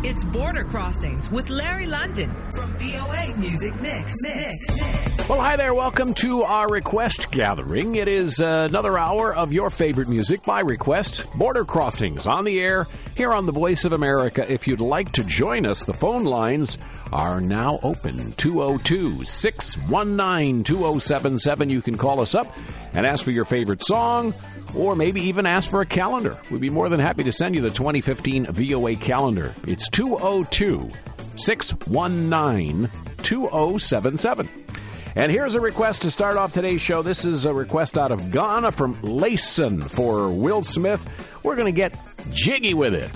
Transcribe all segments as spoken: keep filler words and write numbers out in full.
It's Border Crossings with Larry London from V O A Music Mix. Mix. Mix. Well, hi there. Welcome to our request gathering. It is uh, another hour of your favorite music by request. Border Crossings on the air here on the Voice of America. If you'd like to join us, the phone lines are now open. two oh two, six one nine, two oh seven seven. You can call us up and ask for your favorite song, or maybe even ask for a calendar. We'd be more than happy to send you the twenty fifteen V O A calendar. It's two oh two, six one nine, two oh seven seven. And here's a request to start off today's show. This is a request out of Ghana from Layson for Will Smith. We're going to get jiggy with it.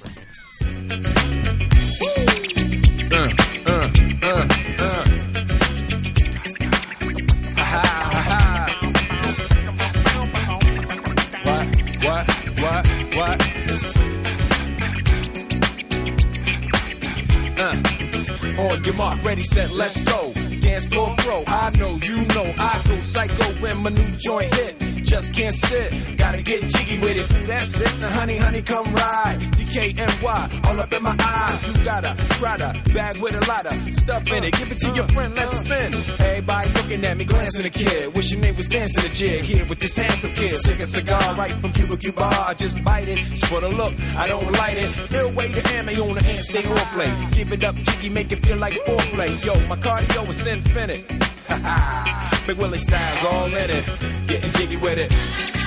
Uh, uh, uh, uh. Ha, ha, ha. What, what, what? Uh, on your mark, ready, set, let's go. Dance floor pro, I know, you know, I go psycho when my new joint hit. Just can't sit, gotta get jiggy with it. That's it, now honey, honey, come ride. D K N Y, all up in my eye. You got a Prada bag with a lot of stuff in it. Give it to your friend, let's spin. Everybody looking at me, glancing at the kid. Wishing they was dancing the jig here with this handsome kid. Sick a cigar right from Cuba Cuba. I just bite it, it's for the look, I don't light it. Ill way to ammo on the hand, stay on play. Give it up, jiggy, make it feel like foreplay. Yo, my cardio is infinite. Ha ha. Big Willie style's all in it. Getting jiggy with it.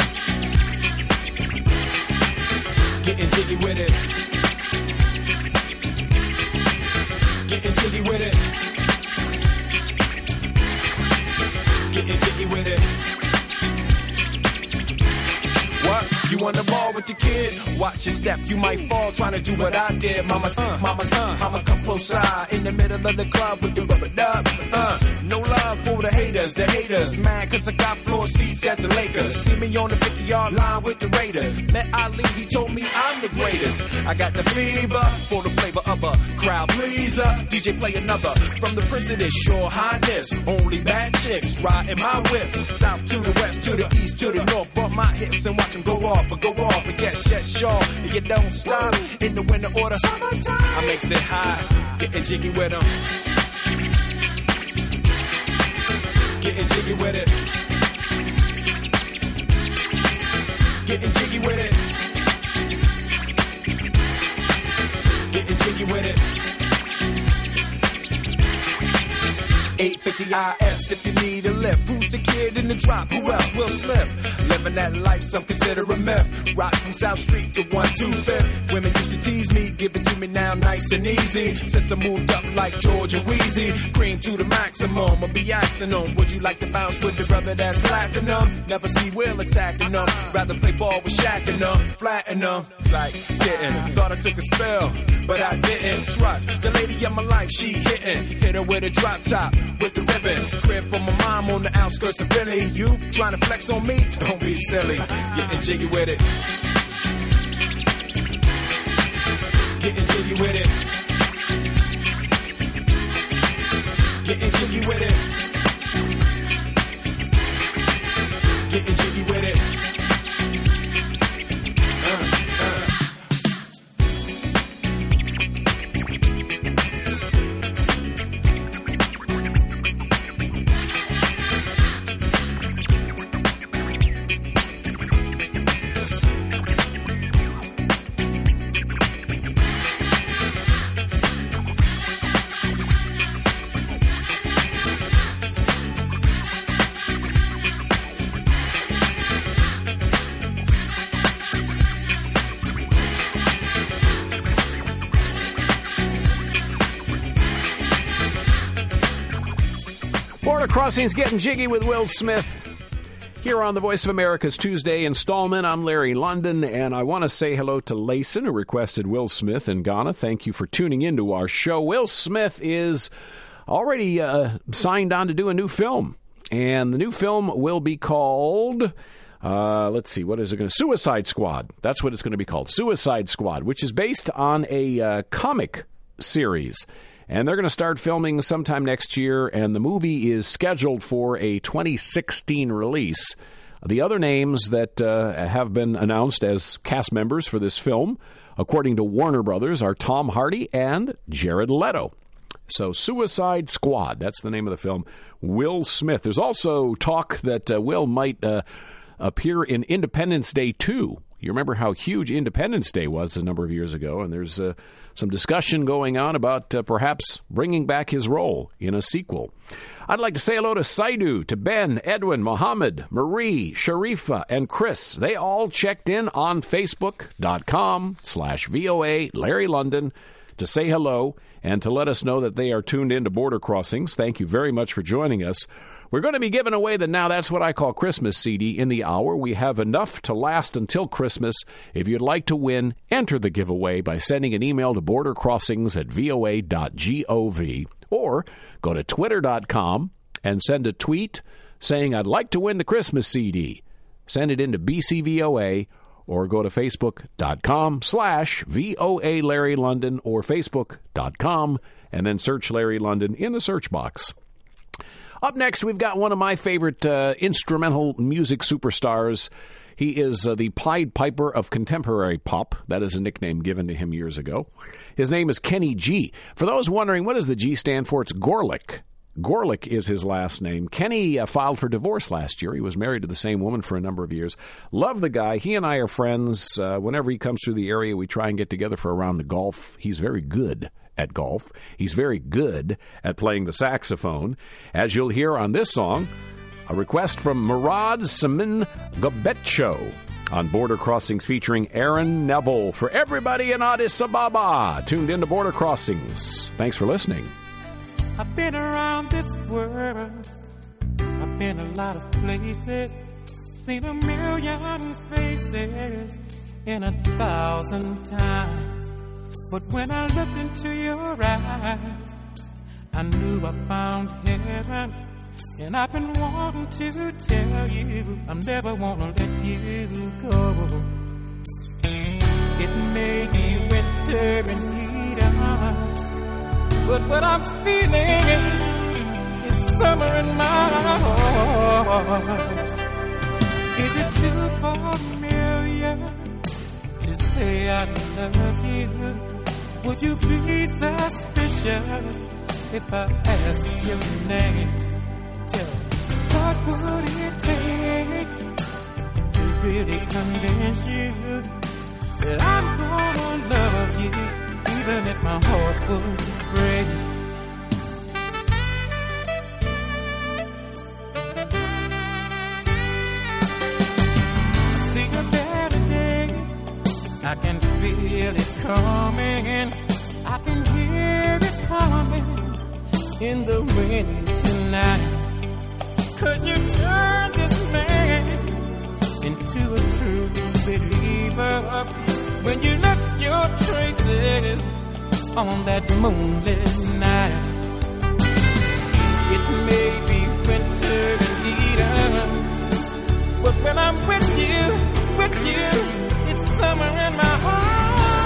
Getting jiggy with it. Getting jiggy with it. Getting jiggy with it. What? You on the ball with your kid? Watch your step, you might fall trying to do what I did. Mama, uh, mama, uh, I'ma come close side in the middle of the club with the rubber dub. Uh, no love for the haters, the haters. Mad cause I got floor seats at the Lakers. See me on the fifty-yard line with the Raiders. Met Ali, he told me I'm the greatest. I got the fever for the flavor of a crowd pleaser. D J play another from the Prince of this Shore Highness. Only bad chicks riding my whips. South to the west, to the east, to the north. Bump my hips and watch them go off. But go off and yes, yes, sure. And you don't stop in the winter order. Summertime. I makes it high, getting jiggy with them. Getting jiggy with it. Getting jiggy with it. Getting jiggy with it. eight fifty I S if you need a lift. Who's the kid in the drop? Who else? Will Smith. Living that life, some consider a myth. Rock from South Street to one two fifth. Women used to tease me, give it to me now nice and easy. Since I moved up like George and Wheezy. Cream to the maximum, I'll be axing them. Would you like to bounce with the brother that's platinum? Never see Will attacking them. Rather play ball with Shaq and them. Flatten them. Like, getting. Thought I took a spell, but I didn't. Trust the lady of my life, she hitting. Hit her with a drop top. With the ribbon, crib for my mom on the outskirts of Philly. You trying to flex on me? Don't be silly. Getting jiggy with it. Getting jiggy with it. Getting jiggy with it. Getting jiggy with it. Border Crossings getting jiggy with Will Smith here on the Voice of America's Tuesday installment. I'm Larry London, and I want to say hello to Layson, who requested Will Smith in Ghana. Thank you for tuning into our show. Will Smith is already uh, signed on to do a new film, and the new film will be called... Uh, let's see, what is it going to... Suicide Squad. That's what it's going to be called. Suicide Squad, which is based on a uh, comic series. And they're going to start filming sometime next year, and the movie is scheduled for a twenty sixteen release. The other names that uh, have been announced as cast members for this film, according to Warner Brothers, are Tom Hardy and Jared Leto. So Suicide Squad, that's the name of the film. Will Smith. There's also talk that uh, Will might uh, appear in Independence Day two. You remember how huge Independence Day was a number of years ago, and there's uh, some discussion going on about uh, perhaps bringing back his role in a sequel. I'd like to say hello to Saidu, to Ben, Edwin, Mohammed, Marie, Sharifa, and Chris. They all checked in on Facebook.com slash VOA Larry London to say hello and to let us know that they are tuned in to Border Crossings. Thank you very much for joining us. We're going to be giving away the Now That's What I Call Christmas C D in the hour. We have enough to last until Christmas. If you'd like to win, enter the giveaway by sending an email to bordercrossings at voa dot gov or go to twitter dot com and send a tweet saying, I'd like to win the Christmas C D. Send it into B C V O A or go to facebook.com slash VOA Larry London or facebook dot com and then search Larry London in the search box. Up next, we've got one of my favorite uh, instrumental music superstars. He is uh, the Pied Piper of contemporary pop. That is a nickname given to him years ago. His name is Kenny G. For those wondering, what does the G stand for? It's Gorlick. Gorlick is his last name. Kenny uh, filed for divorce last year. He was married to the same woman for a number of years. Love the guy. He and I are friends. Uh, whenever he comes through the area, we try and get together for a round of golf. He's very good at golf. He's very good at playing the saxophone. As you'll hear on this song, a request from Murad Samin Gabetcho on Border Crossings featuring Aaron Neville. For everybody in Addis Ababa, tuned into Border Crossings. Thanks for listening. I've been around this world. I've been a lot of places. Seen a million faces in a thousand times. But when I looked into your eyes, I knew I found heaven. And I've been wanting to tell you, I'm never gonna let you go. It may be winter in Eden, but what I'm feeling is summer in my heart. Is it too familiar to say I love you? Would you be suspicious if I asked your name? Tell me, what would it take to really convince you that I'm gonna love you, even if my heart would break? I see a better day. I can feel it coming. I can hear it coming in the wind tonight. Could you turn this man into a true believer when you left your traces on that moonlit night? It may be winter in Eden, but when I'm with you, with you, it's summer in my heart.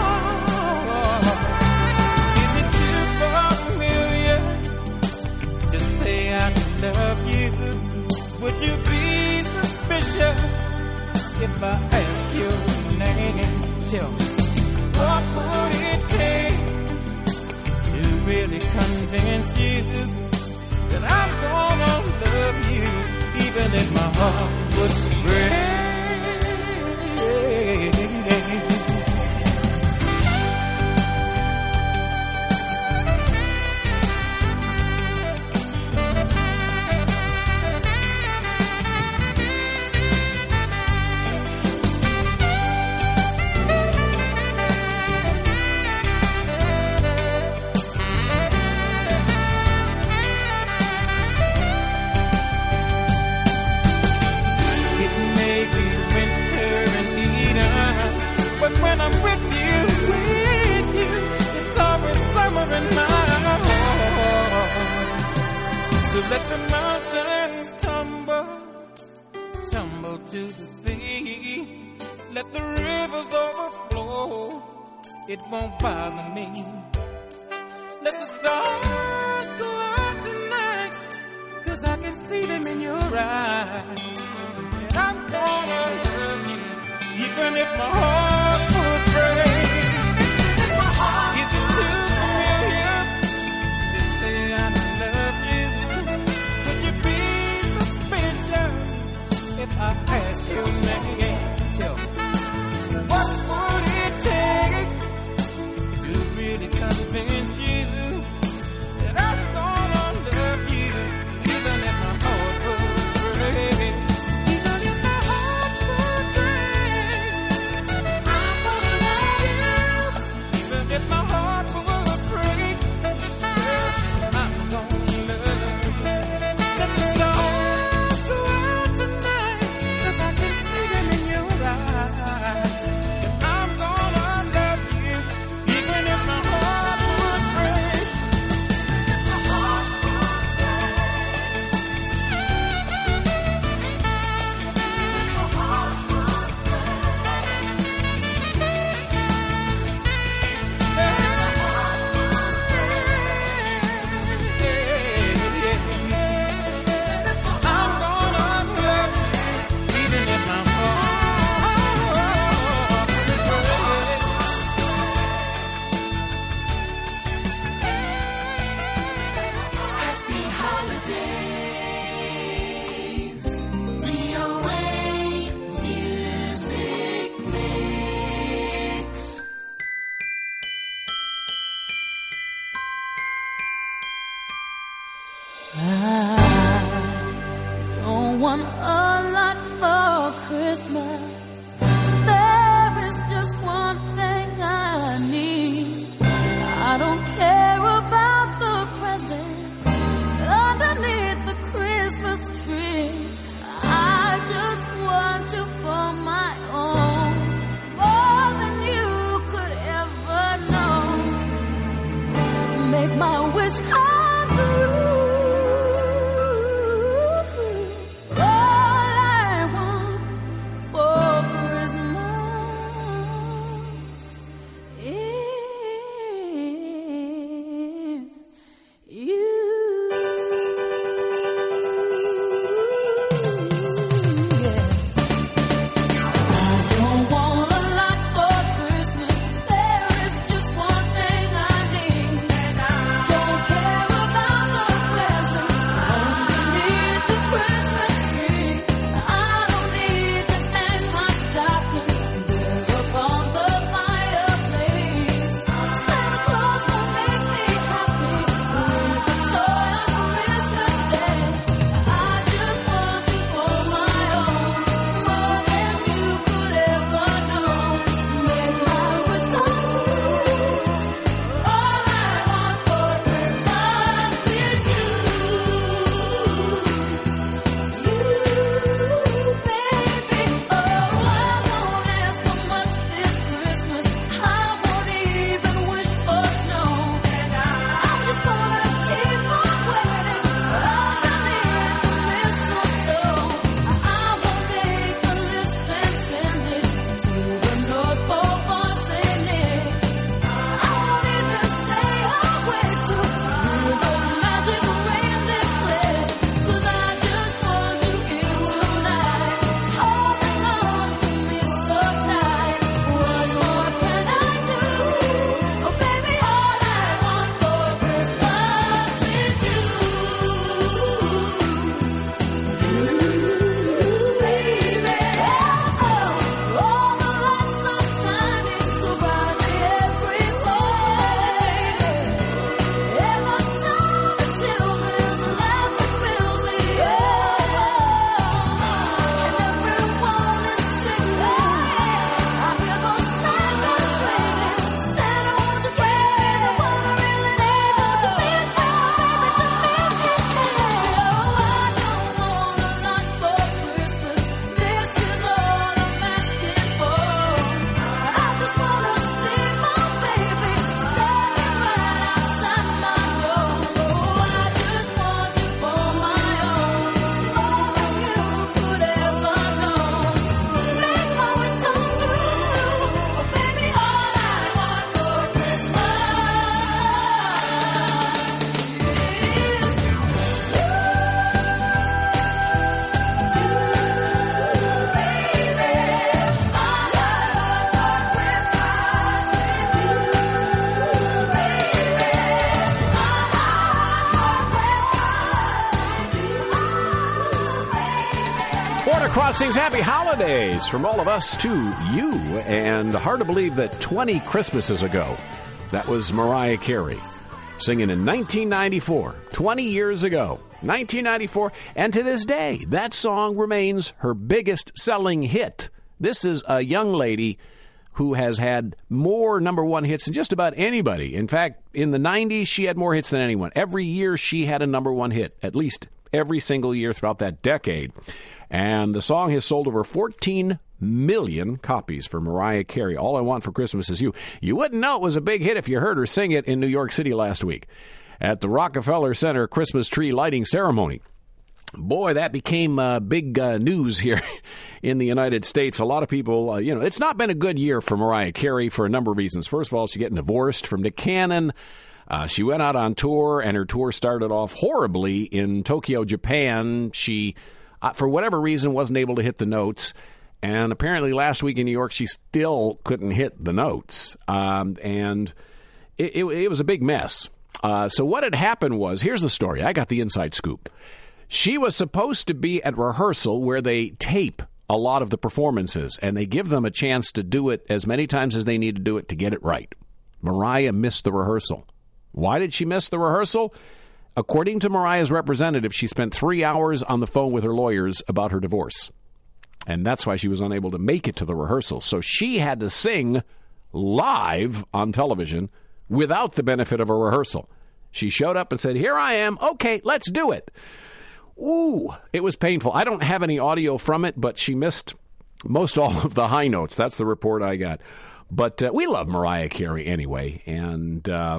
Is it too familiar to say I love you? Would you be suspicious if I asked your name? Tell me, what would it take to really convince you that I'm gonna love you, even if my heart would break? Let the mountains tumble, tumble to the sea. Let the rivers overflow, it won't bother me. Let the stars go out tonight, 'cause I can see them in your eyes. And I'm even if my heart would break. Is it too familiar to say I love you? Would you be suspicious if I asked your name? Tell me, what would it take to really convince you that I'm gonna love you, even if my heart would break? Even if my heart would break, I'm gonna love you. Even if my heart would break, girl, I'm gonna love you. Let the stars go out tonight, 'cause I can see them in your eyes. And I'm gonna love you, even if my heart would break. My heart would break. My heart would I'm gonna love you, even if my heart would break. Happy holidays, V O A Music Mix. Don't want a lot for Christmas. There is just one thing I need. I don't care about the presents underneath the Christmas tree. I just want you for my own, more than you could ever know. Make my wish come true. All I want for Christmas is you. Yeah. I don't want a lot for Christmas. There is just one thing I need. Don't care about the Crossings, happy holidays from all of us to you. And hard to believe that twenty Christmases ago, that was Mariah Carey singing in nineteen ninety-four, twenty years ago, nineteen ninety-four. And to this day, that song remains her biggest selling hit. This is a young lady who has had more number one hits than just about anybody. In fact, in the nineties, she had more hits than anyone. Every year, she had a number one hit, at least every single year throughout that decade. And the song has sold over fourteen million copies for Mariah Carey. All I Want for Christmas Is You. You wouldn't know it was a big hit if you heard her sing it in New York City last week at the Rockefeller Center Christmas tree lighting ceremony. Boy, that became uh, big uh, news here in the United States. A lot of people, uh, you know, it's not been a good year for Mariah Carey for a number of reasons. First of all, she's getting divorced from Nick Cannon. Uh, she went out on tour, and her tour started off horribly in Tokyo, Japan. She, uh, for whatever reason, wasn't able to hit the notes. And apparently last week in New York, she still couldn't hit the notes. Um, and it, it, it was a big mess. Uh, so what had happened was, here's the story. I got the inside scoop. She was supposed to be at rehearsal where they tape a lot of the performances, and they give them a chance to do it as many times as they need to do it to get it right. Mariah missed the rehearsal. Why did she miss the rehearsal? According to Mariah's representative, she spent three hours on the phone with her lawyers about her divorce. And that's why she was unable to make it to the rehearsal. So she had to sing live on television without the benefit of a rehearsal. She showed up and said, "Here I am. Okay, let's do it." Ooh, it was painful. I don't have any audio from it, but she missed most all of the high notes. That's the report I got. But uh, we love Mariah Carey anyway. And uh,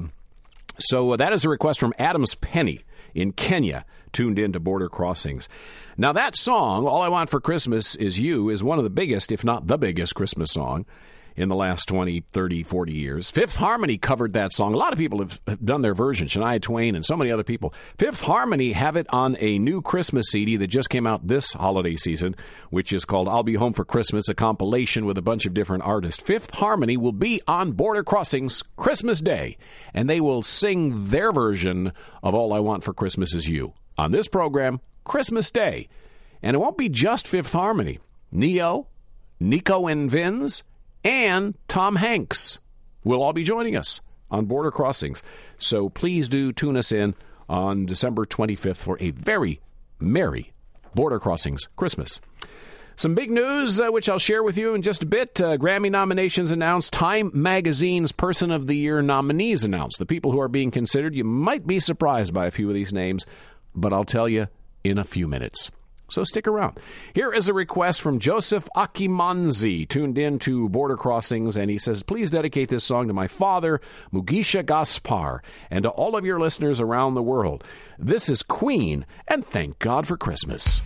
so that is a request from Adams Penny in Kenya, tuned in to Border Crossings. Now, that song, All I Want for Christmas Is You, is one of the biggest, if not the biggest, Christmas song in the last twenty, thirty, forty years. Fifth Harmony covered that song. A lot of people have done their version, Shania Twain and so many other people. Fifth Harmony have it on a new Christmas C D that just came out this holiday season, which is called I'll Be Home for Christmas, a compilation with a bunch of different artists. Fifth Harmony will be on Border Crossings Christmas Day, and they will sing their version of All I Want for Christmas Is You on this program, Christmas Day. And it won't be just Fifth Harmony. Neo, Nico and Vinz, and Tom Hanks will all be joining us on Border Crossings. So please do tune us in on December twenty-fifth for a very merry Border Crossings Christmas. Some big news, uh, which I'll share with you in just a bit. Uh, Grammy nominations announced. Time Magazine's Person of the Year nominees announced. The people who are being considered, you might be surprised by a few of these names, but I'll tell you in a few minutes. So stick around. Here is a request from Joseph Akimanzi, tuned in to Border Crossings, and he says, please dedicate this song to my father, Mugisha Gaspar, and to all of your listeners around the world. This is Queen, and thank God for Christmas.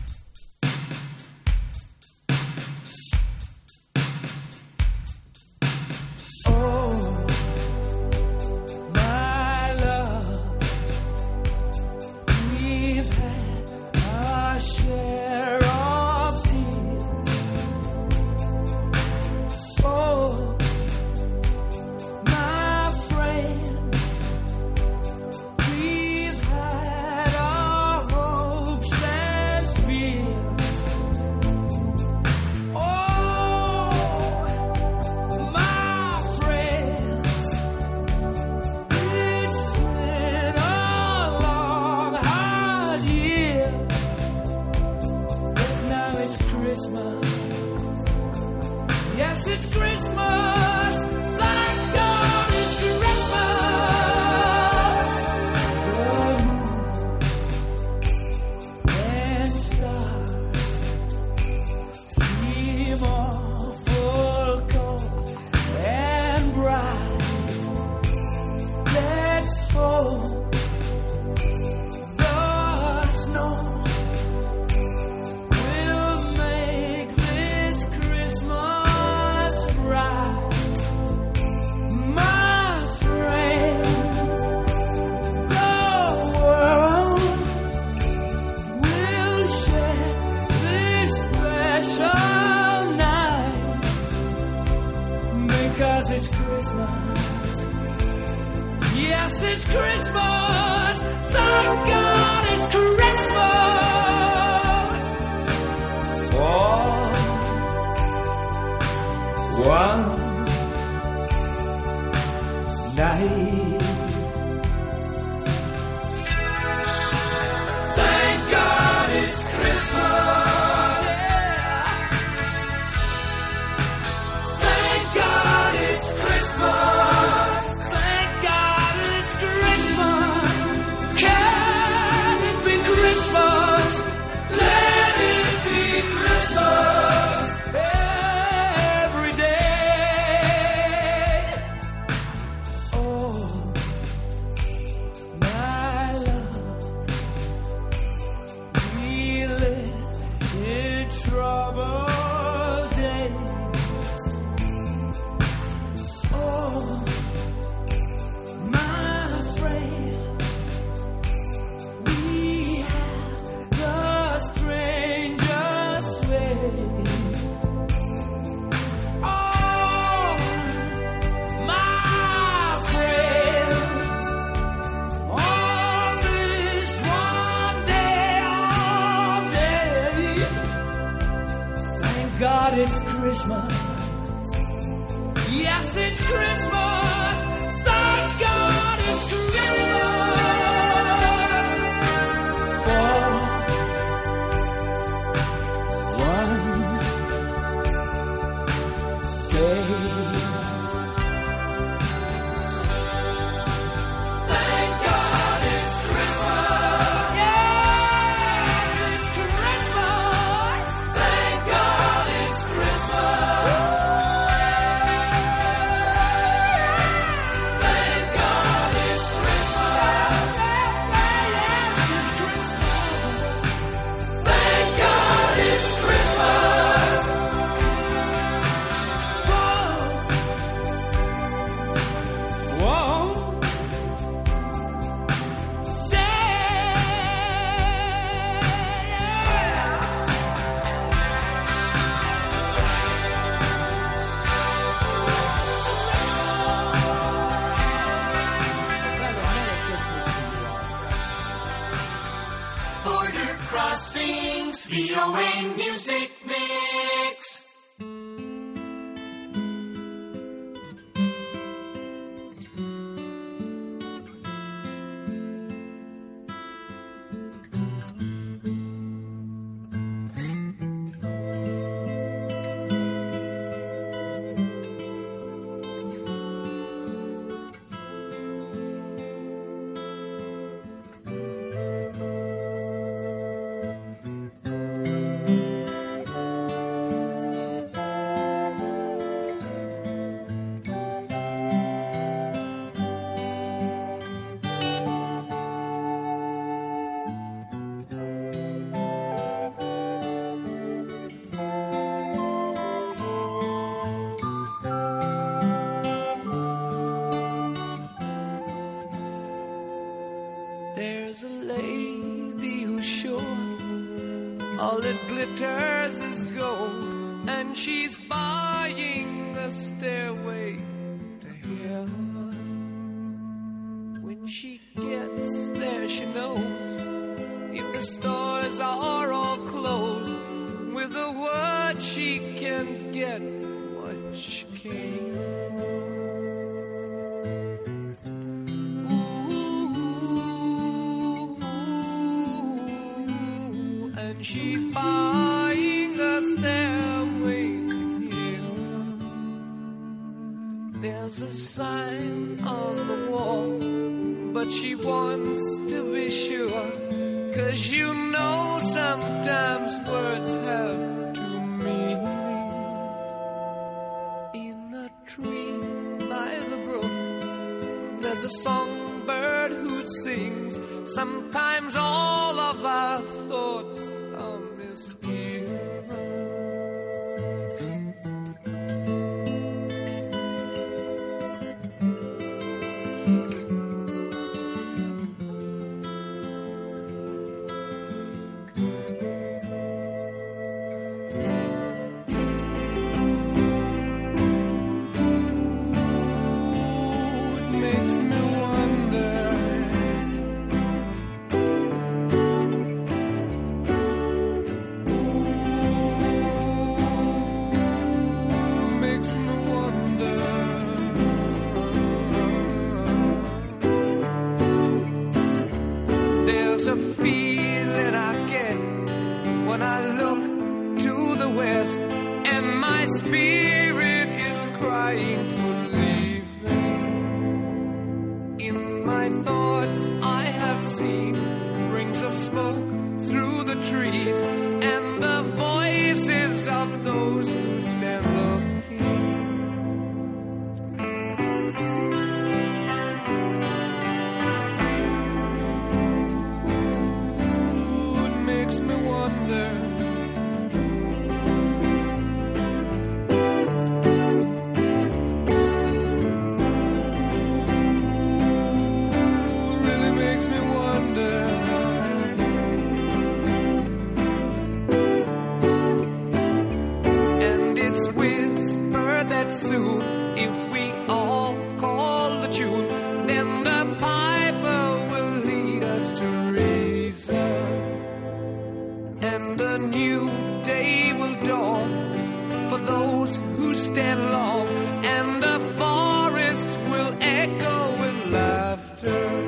Yes, it's Christmas. Thank God it's Christmas. Oh. one night. Thank God it's Christmas. Thank God it's Christmas. Thank God it's Christmas. Can it be Christmas? Let it be Christmas every day. Oh, my love, we live in troubled days. Oh, my friend, we have the strangest ways. Oh, my friends, on this one day of days, thank God it's Christmas. Yes, it's Christmas. Thank God it's Christmas. For one day. Thank God it's Christmas. Yes, it's Christmas. Thank God it's Christmas. Thank God it's Christmas. Yes, it's Christmas. Thank God it's Christmas. Whoa. Whoa. Border Crossings, V O A Music Mix. There's a lady who's sure all that glitters is gold, and she's buying a stairway to heaven. When she gets there, she knows if the stores are all closed, with a word she can get what she came for. And she's buying a stairway to heaven. There's a sign on the wall, but she wants to be sure, 'cause you know sometimes words have two meanings. In a tree by the brook, there's a songbird who sings. Sometimes all of our thoughts are misgiven. It's a feeling I get when I look to the west, and my spirit is crying for leaving. In my thoughts I have seen rings of smoke through the trees, and the voices of those who stand looking. Ooh, it makes me wonder. Ooh, it really makes me wonder. It's whispered that soon, if we all call the tune, then the piper will lead us to reason, and a new day will dawn for those who stand long, and the forests will echo with laughter.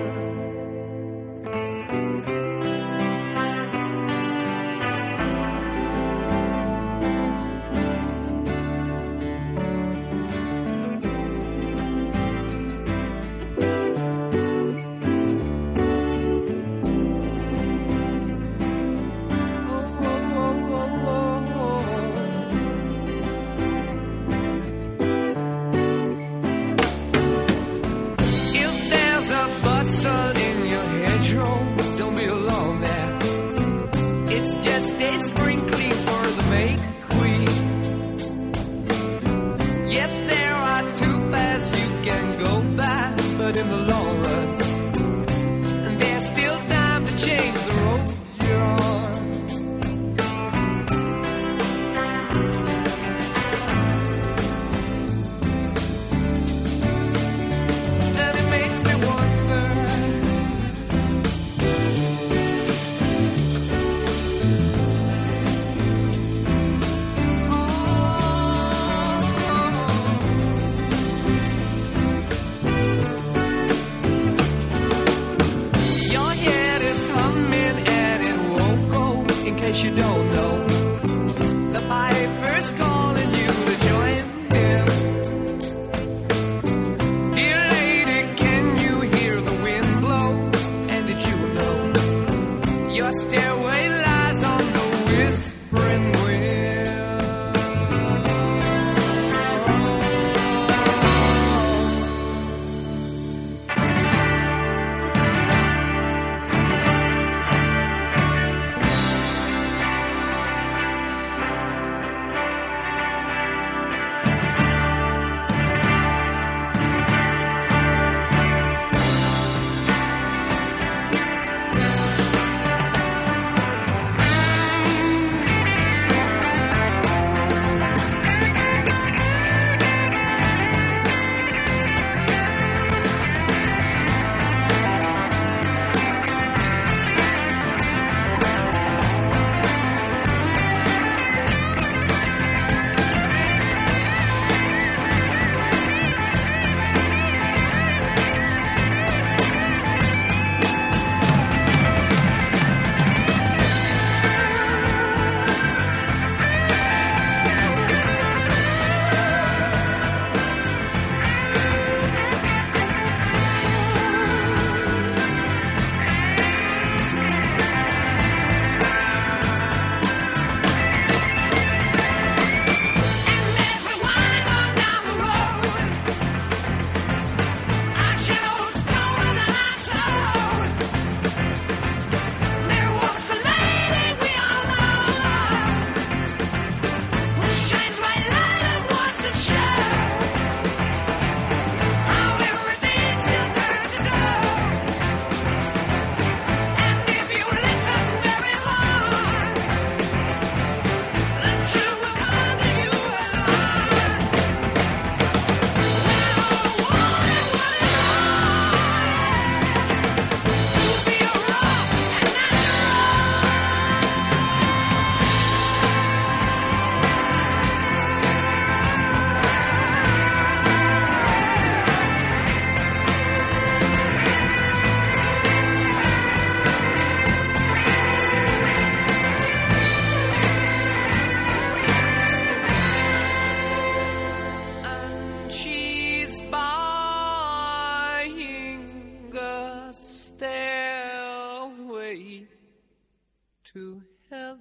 to heaven.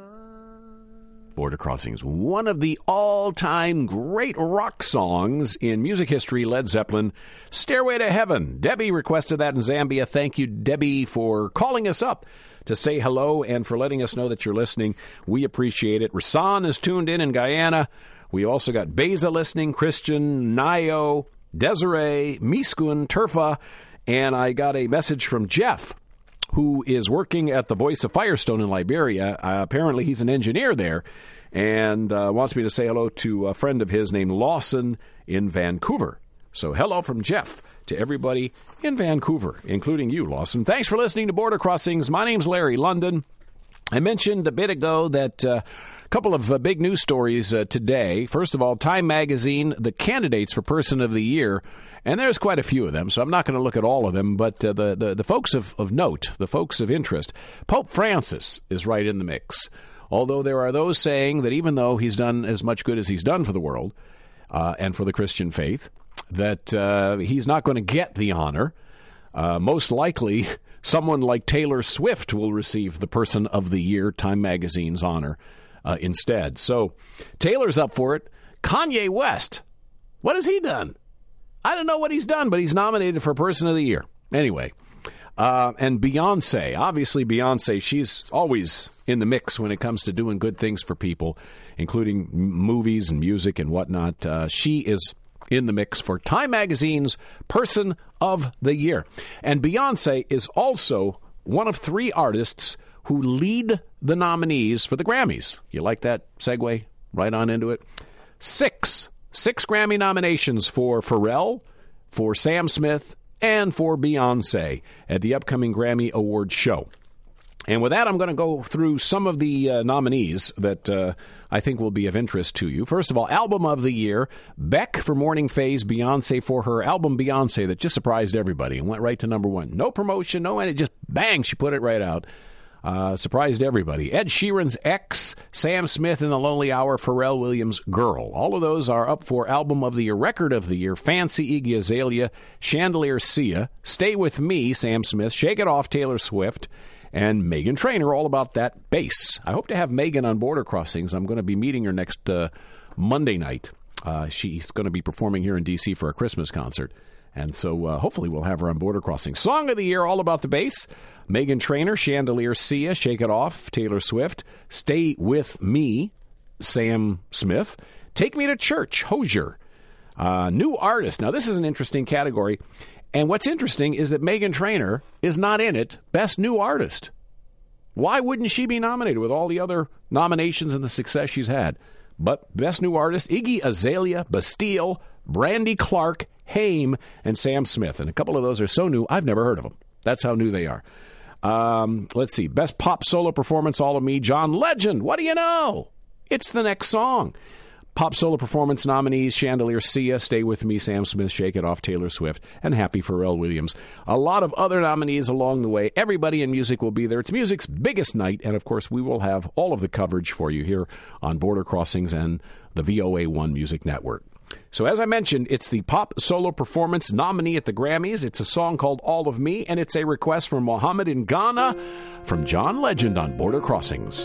Border Crossings, one of the all-time great rock songs in music history, Led Zeppelin, Stairway to Heaven. Debbie requested that in Zambia. Thank you, Debbie, for calling us up to say hello and for letting us know that you're listening. We appreciate it. Rasan is tuned in in Guyana. We also got Beza listening, Christian, Nayo, Desiree, Miskun, Turfa, and I got a message from Jeff, who is working at the Voice of Firestone in Liberia. Uh, apparently he's an engineer there and uh, wants me to say hello to a friend of his named Lawson in Vancouver. So hello from Jeff to everybody in Vancouver, including you, Lawson. Thanks for listening to Border Crossings. My name's Larry London. I mentioned a bit ago that uh, a couple of uh, big news stories uh, today. First of all, Time Magazine, the candidates for Person of the Year, and there's quite a few of them, so I'm not going to look at all of them, but uh, the, the, the folks of, of note, the folks of interest, Pope Francis is right in the mix. Although there are those saying that even though he's done as much good as he's done for the world uh, and for the Christian faith, that uh, he's not going to get the honor. Uh, most likely, someone like Taylor Swift will receive the Person of the Year, Time Magazine's honor, uh, instead. So Taylor's up for it. Kanye West, what has he done? I don't know what he's done, but he's nominated for Person of the Year. Anyway, uh, and Beyonce, obviously Beyonce, she's always in the mix when it comes to doing good things for people, including m- movies and music and whatnot. Uh, she is in the mix for Time Magazine's Person of the Year. And Beyonce is also one of three artists who lead the nominees for the Grammys. You like that segue? Right on into it. Six. Six Grammy nominations for Pharrell, for Sam Smith, and for Beyonce at the upcoming Grammy Awards show. And with that, I'm going to go through some of the uh, nominees that uh, I think will be of interest to you. First of all, Album of the Year, Beck for Morning Phase, Beyonce for her album Beyonce that just surprised everybody and went right to number one. No promotion, no any, just bang, she put it right out. Uh, surprised everybody. Ed Sheeran's X, Sam Smith in the Lonely Hour, Pharrell Williams' Girl. All of those are up for Album of the Year, Record of the Year, Fancy, Iggy Azalea, Chandelier, Sia, Stay With Me, Sam Smith, Shake It Off, Taylor Swift, and Meghan Trainor, all about that bass. I hope to have Meghan on Border Crossings. I'm going to be meeting her next uh, Monday night. Uh, she's going to be performing here in D C for a Christmas concert. And so uh, hopefully we'll have her on Border Crossing. Song of the Year, all about the bass. Meghan Trainor, Chandelier, Sia, Shake It Off, Taylor Swift, Stay With Me, Sam Smith, Take Me to Church, Hozier. Uh, new artist. Now, this is an interesting category. And what's interesting is that Meghan Trainor is not in it. Best New Artist. Why wouldn't she be nominated with all the other nominations and the success she's had? But Best New Artist, Iggy Azalea, Bastille, Brandy Clark, Haim, and Sam Smith. And a couple of those are so new, I've never heard of them. That's how new they are. Um, let's see. Best Pop Solo Performance, All of Me, John Legend. What do you know? It's the next song. Pop Solo Performance nominees, Chandelier, Sia, Stay With Me, Sam Smith, Shake It Off, Taylor Swift, and Happy Pharrell Williams. A lot of other nominees along the way. Everybody in music will be there. It's music's biggest night, and of course we will have all of the coverage for you here on Border Crossings and the V O A one Music Network. So as I mentioned, it's the Pop Solo Performance nominee at the Grammys. It's a song called All of Me, and it's a request from Mohammed in Ghana from John Legend on Border Crossings.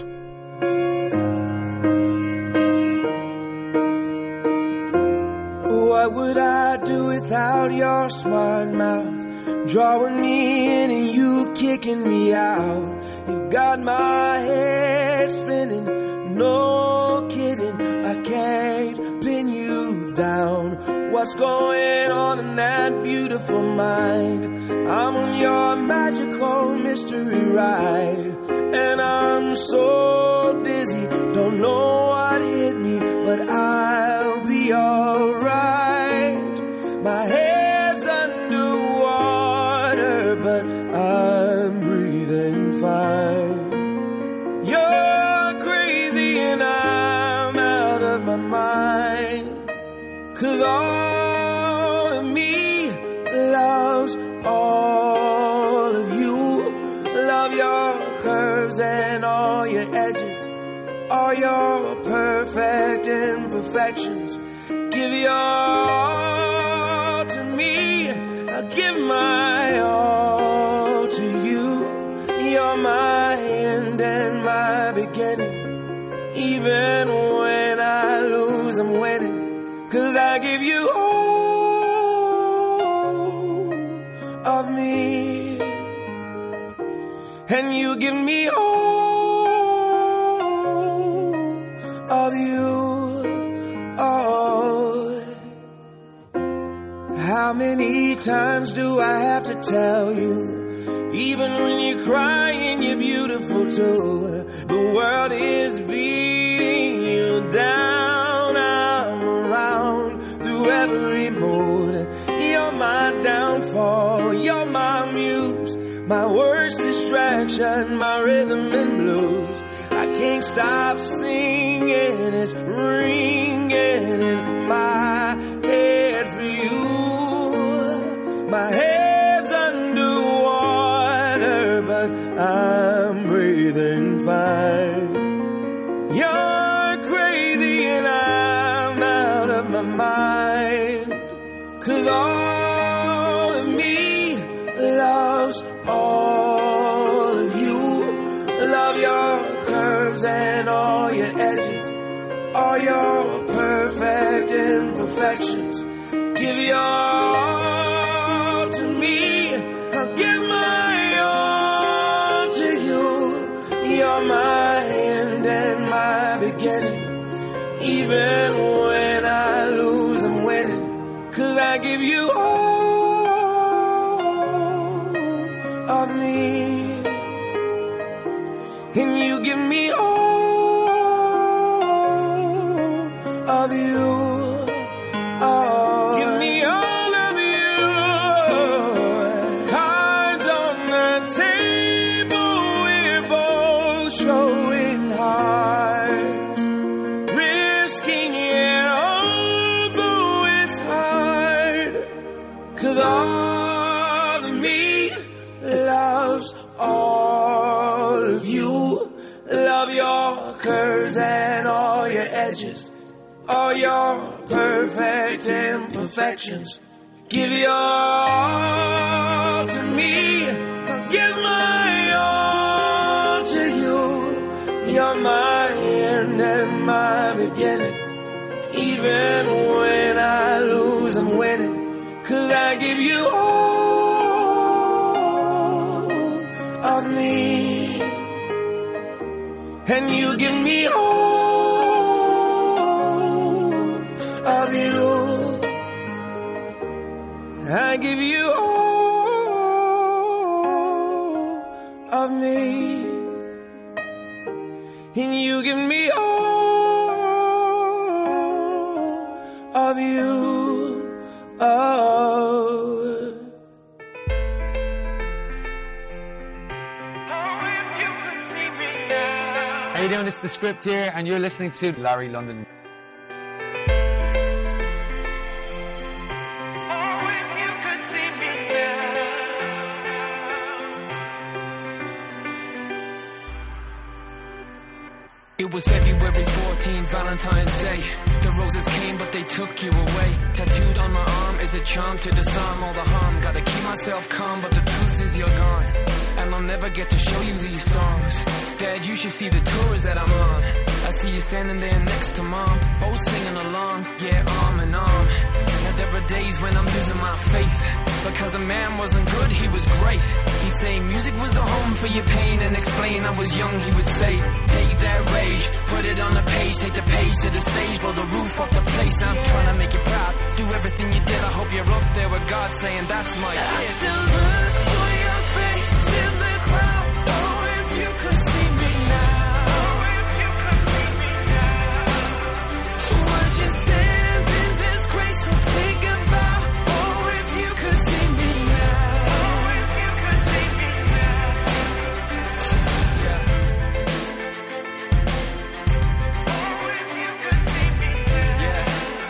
What would I do without your smart mouth? Drawing me in and you kicking me out. You got my head spinning, no kidding. I can't pin you down. What's going on in that beautiful mind? I'm on your magical mystery ride, and I'm so dizzy, don't know what hit me, but I'll be alright. My head's underwater, but I'm breathing fine. You're crazy and I'm out of my mind, 'cause all of me loves all of you. Love your curves and all your edges, all your perfect imperfections. Give your all to me, I'll give my all to you. You're my end and and you give me all of you. Oh, how many times do I have to tell you? Even when you're crying, you're beautiful too. The world is beating you down. I'm around through every mood. You're my downfall. You're my muse. My worst distraction, my rhythm and blues. I can't stop singing. It's ringing in my head for you. My head's underwater, but I'm breathing fine. You're crazy and I'm out of my mind. 'Cause all of me loves all of you. Love your curves and all your edges, all your perfect imperfections. Give your all to me, I'll give my all to you. You're my end and my beginning. Even when I lose, I'm winning. 'Cause I give you all of me, and you give me all of you. Oh, give me all of you. Cards on the table, we're both showing hearts, risking it although it's hard. 'Cause all of me loves all of you. Love your curves and all your edges, all your perfect imperfections. Give your all to me, I'll give my all to you. You're my end and my beginning. Even when I lose, I'm winning. 'Cause I give you all of me, and you give me all of you. I give you all of me, and you give me all of you. Oh. How you doing? It's The Script here, and you're listening to Larry London. It was February fourteenth, Valentine's Day. The roses came, but they took you away. Tattooed on my arm is a charm to disarm all the harm. Gotta keep myself calm, but the truth is you're gone, and I'll never get to show you these songs. Dad, you should see the tours that I'm on. I see you standing there next to Mom, both singing along, yeah, arm in arm. Now there are days when I'm losing my faith, because the man wasn't good, he was great. He'd say music was the home for your pain, and explain I was young, he would say, take that rage, put it on the page, take the page to the stage, blow the roof off the place. I'm trying to make you proud, do everything you did. I hope you're up there with God saying that's my kid. I still look for your face in the crowd. Oh, if you could see me now. Oh, if you could see me now. Would you stand in this grace and take a bow? Oh, if you could see me now. Oh, if you could see me now. Yeah. Oh, if you could see me now. Yeah.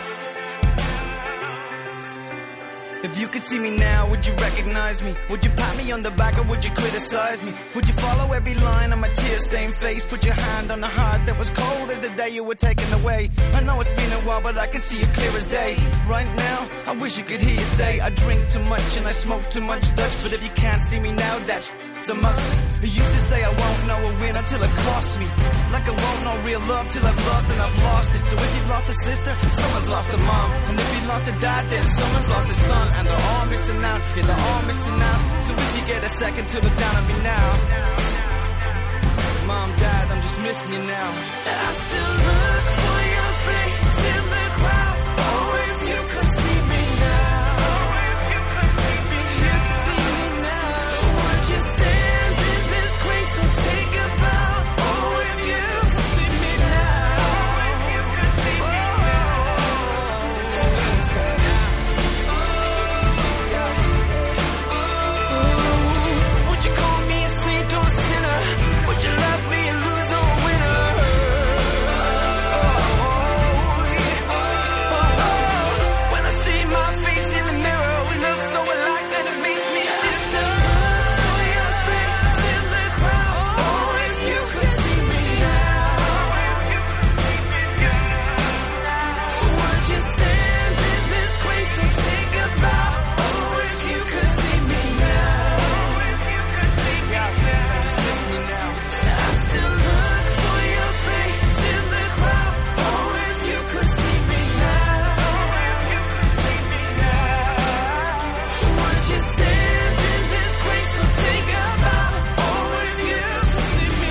If you could see me now, would you recognize me? Would you pat me on the back or would you criticize me? Would you follow every line on my tear-stained face? Put your hand on the heart that was cold as the day you were taken away. I know it's been a while, but I can see it clear as day. Right now, I wish you could hear you say I drink too much and I smoke too much Dutch. But if you can't see me now, that's it's a must. He used to say I won't know a win until it costs me. Like I won't know real love till I've loved and I've lost it. So if you've lost a sister, someone's lost a mom. And if you lost a dad, then someone's lost a son. And they're all missing out, yeah, they're all missing out. So if you get a second to look down on me now, Mom, Dad, I'm just missing you now. I still look for your face in the crowd. Oh, if you could see me now. If you could see me now. Would you stand in this grace or take a bow? Oh, if you could see me now. Oh, would you call me a saint or a sinner? Would you love me and lose or a winner? When I see my face in the mirror, we look so alike that it makes me shift. Look for your face in the crowd. Oh, if you could see me now. Would you stand in this grace or take a bow? Oh, if you could see me now. I still look for your face in the crowd. Oh, if you could see me now. Would you stand in this grace or take a bow? Oh, if you could see me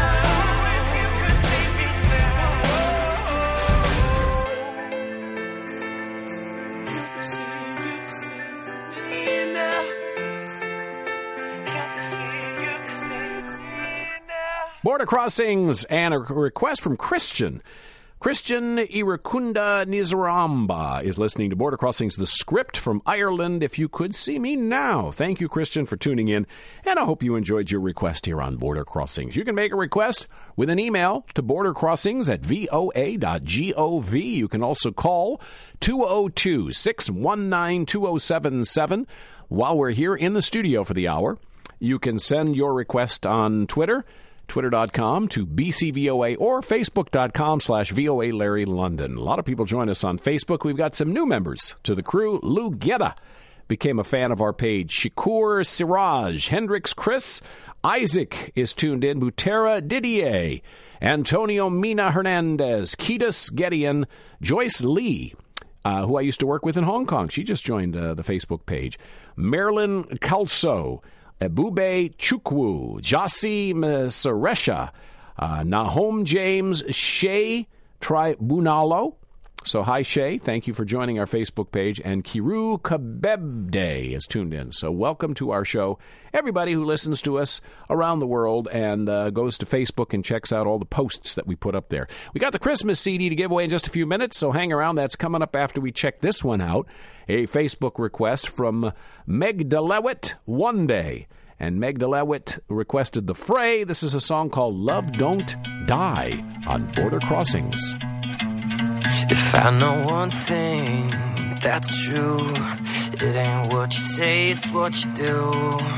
Border Crossings and a request from Christian. Christian Irakunda Nizaramba is listening to Border Crossings, the script from Ireland. If you could see me now. Thank you, Christian, for tuning in, and I hope you enjoyed your request here on Border Crossings. You can make a request with an email to bordercrossings at voa dot gov. You can also call two oh two, six one nine, two oh seven seven. While we're here in the studio for the hour, you can send your request on Twitter, twitter dot com to B C V O A or facebook dot com slash V O A Larry London. A lot of people join us on Facebook. We've got some new members to the crew. Lou Guetta became a fan of our page. Shakur Siraj, Hendrix Chris, Isaac is tuned in. Butera Didier, Antonio Mina Hernandez, Ketus Gideon, Joyce Lee, uh, who I used to work with in Hong Kong. She just joined uh, the Facebook page. Marilyn Calso, Ebube Chukwu, Jasi Saresha, uh, Nahom James, Shay Tribunalo. So hi, Shay. Thank you for joining our Facebook page. And Kiru Kabebde is tuned in. So welcome to our show. Everybody who listens to us around the world and uh, goes to Facebook and checks out all the posts that we put up there. We got the Christmas C D to give away in just a few minutes, so hang around. That's coming up after we check this one out. A Facebook request from Meg DeLewitt, One Day. And Meg DeLewitt requested The Fray. This is a song called Love Don't Die on Border Crossings. If I know one thing that's true, it ain't what you say, it's what you do.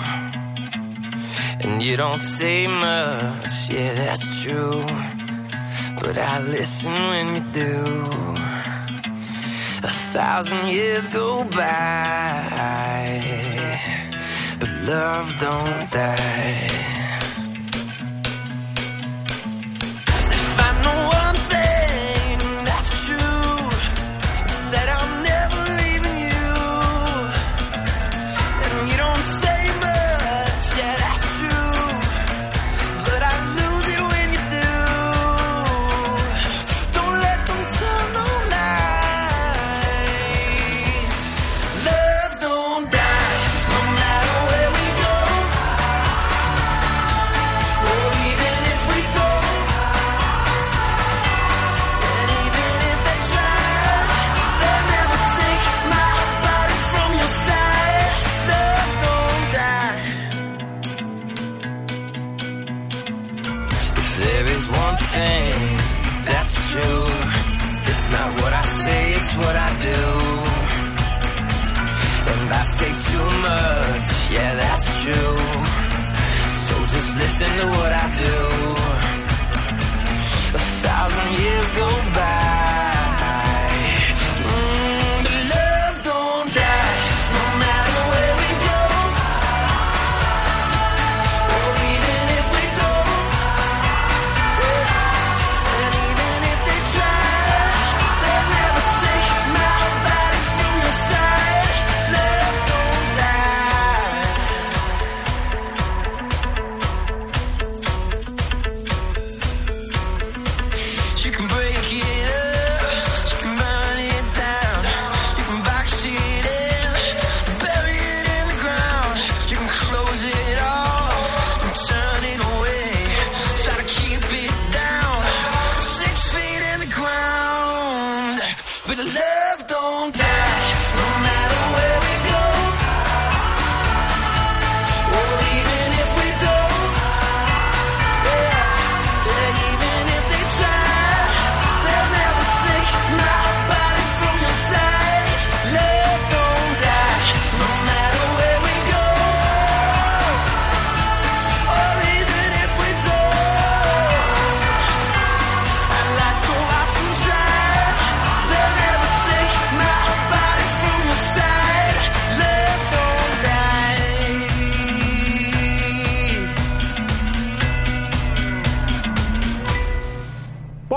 And you don't say much, yeah, that's true, but I listen when you do. A thousand years go by, but love don't die. If I know one thing that's true, it's that I'm never leaving you. And you don't say much, yeah, that's true, but I lose it when you do. Don't let them tell no lies. Love don't die, no matter where we go, or even if we don't. And even if they try, they'll never take my body from your side. Love don't die. If there is one thing that's true, it's not what I say, it's what I do. And I say too much, yeah, that's true. So just listen to what I do. A thousand years go by, mm, but love don't die, no matter where we go,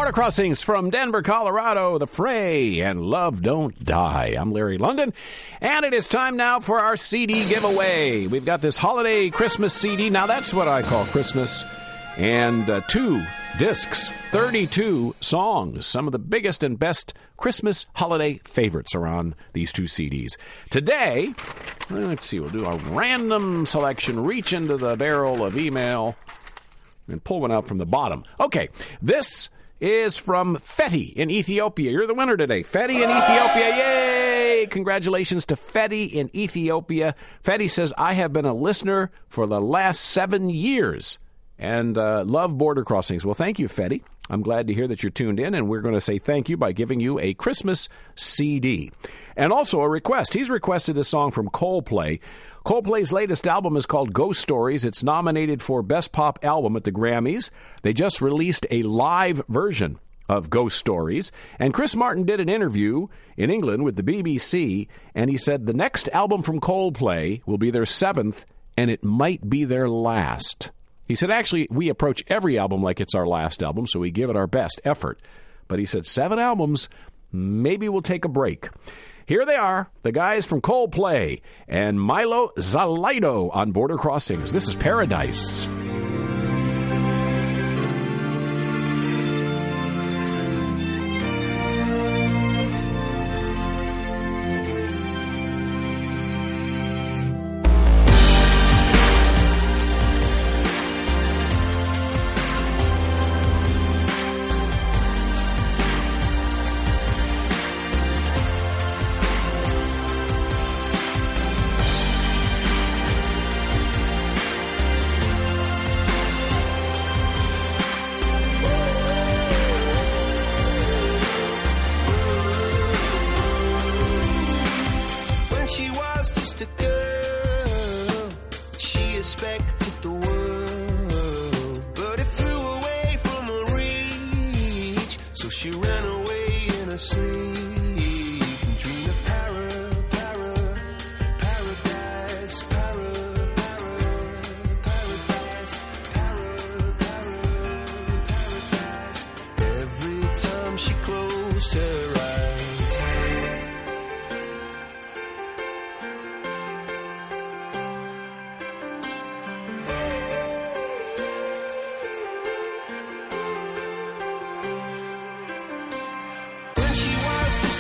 Border Crossings from Denver, Colorado, The Fray, and Love Don't Die. I'm Larry London, and it is time now for our C D giveaway. We've got this holiday Christmas C D. Now, that's what I call Christmas. And uh, two discs, thirty-two songs. Some of the biggest and best Christmas holiday favorites are on these two C Ds. Today, let's see, we'll do a random selection. Reach into the barrel of email and pull one out from the bottom. Okay, this is from Fetty in Ethiopia. You're the winner today. Fetty in Ethiopia. Yay! Congratulations to Fetty in Ethiopia. Fetty says, I have been a listener for the last seven years and uh, love Border Crossings. Well, thank you, Fetty. I'm glad to hear that you're tuned in, and we're going to say thank you by giving you a Christmas C D. And also a request. He's requested this song from Coldplay. Coldplay's latest album is called Ghost Stories. It's nominated for Best Pop Album at the Grammys. They just released a live version of Ghost Stories. And Chris Martin did an interview in England with the B B C, and he said the next album from Coldplay will be their seventh, and it might be their last. He said, actually, we approach every album like it's our last album, so we give it our best effort. But he said, seven albums, maybe we'll take a break. Here they are, the guys from Coldplay and Milo Zalido on Border Crossings. This is Paradise. She was just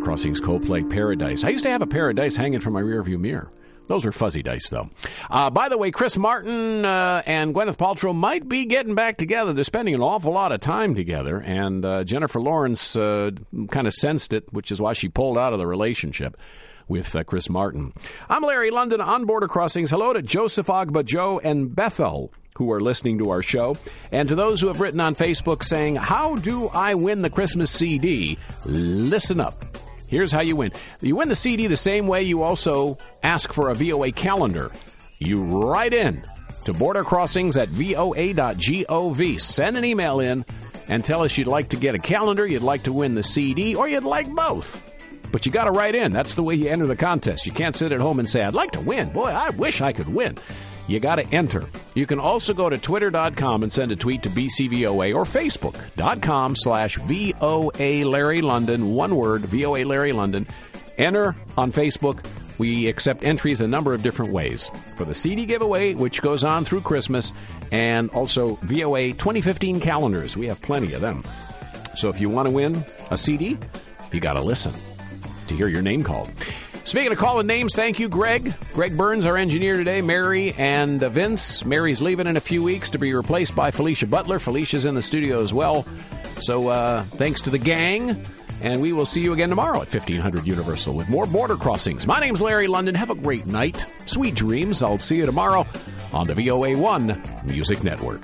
Crossings Coldplay Paradise. I used to have a pair of dice hanging from my rearview mirror. Those are fuzzy dice, though. Uh, by the way, Chris Martin uh, and Gwyneth Paltrow might be getting back together. They're spending an awful lot of time together, and uh, Jennifer Lawrence uh, kind of sensed it, which is why she pulled out of the relationship with uh, Chris Martin. I'm Larry London on Border Crossings. Hello to Joseph Agba, Joe, and Bethel, who are listening to our show, and to those who have written on Facebook saying, how do I win the Christmas C D? Listen up. Here's how you win. You win the C D the same way you also ask for a V O A calendar. You write in to Border Crossings at V O A dot gov. Send an email in and tell us you'd like to get a calendar, you'd like to win the C D, or you'd like both. But you got to write in. That's the way you enter the contest. You can't sit at home and say, I'd like to win. Boy, I wish I could win. You got to enter. You can also go to twitter dot com and send a tweet to B C V O A or facebook dot com slash V O A Larry London. One word, V O A Larry London. Enter on Facebook. We accept entries a number of different ways. For the C D giveaway, which goes on through Christmas, and also V O A twenty fifteen calendars. We have plenty of them. So if you want to win a C D, you got to listen to hear your name called. Speaking of calling names, thank you, Greg. Greg Burns, our engineer today, Mary and uh, Vince. Mary's leaving in a few weeks to be replaced by Felicia Butler. Felicia's in the studio as well. So uh, thanks to the gang, and we will see you again tomorrow at fifteen hundred Universal with more Border Crossings. My name's Larry London. Have a great night. Sweet dreams. I'll see you tomorrow on the V O A one Music Network.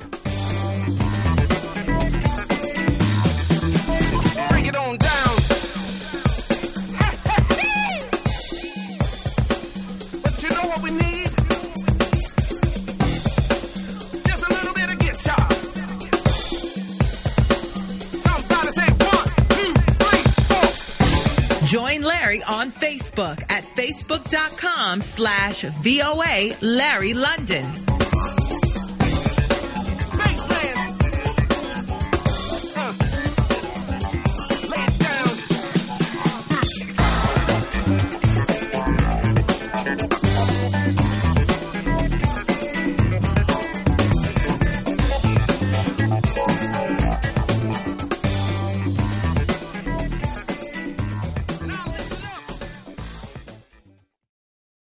Bring it on down. You know what we need? Just a little bit of guitar. Somebody say one, two, three, four. Join Larry on Facebook at facebook dot com slash V O A Larry London.